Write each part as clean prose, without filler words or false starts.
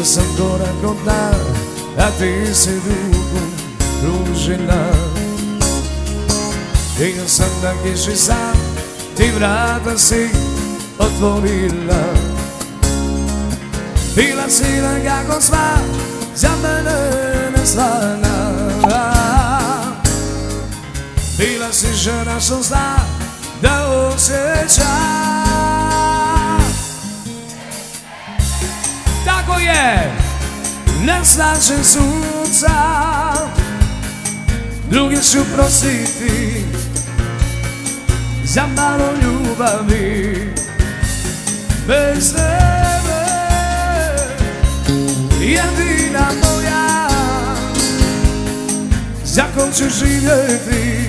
sam korak od dna, a ti si ruku pružila. Htio sam da kiši sam, ti vrata si otvorila. Bila si nekako sva, za mene neslavna. Bila si žena što zna da osjeća. Tako je, ne slažem sunca, drugi ću prositi za malo ljubavi. Bez tebe, jedina moja, za kog ću živjeti,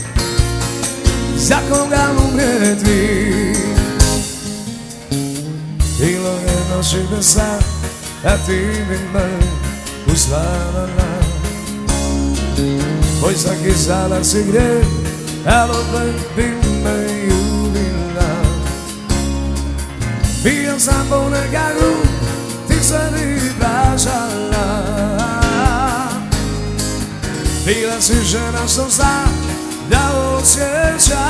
za koga umrijeti. Bilo je noći bez sna, a ti mi me usvarala. Moj svaki sada si grijeh, ali opet bi me ljubila. Bio sam ponekadu, ti se mi pražala. Bila si žena što zna da osjeća.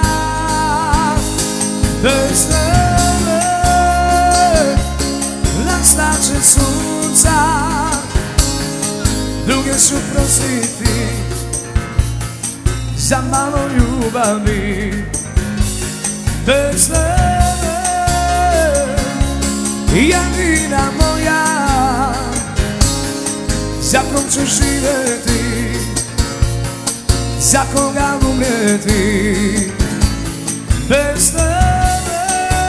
Bez tebe nastaće sunca, druge ću prositi za malo ljubavi. Bez tebe, jedina moja, za kog ću živjeti, za koga umrijeti. Bez tebe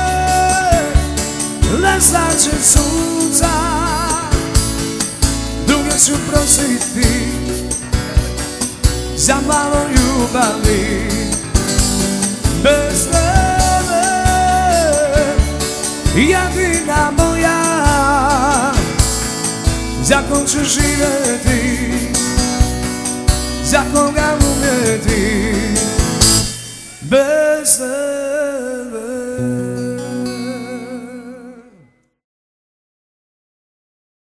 nestaće sunca, druge ću prositi za malo ljubavi. Bez tebe, jedina moja, za kog ću živjeti, za koga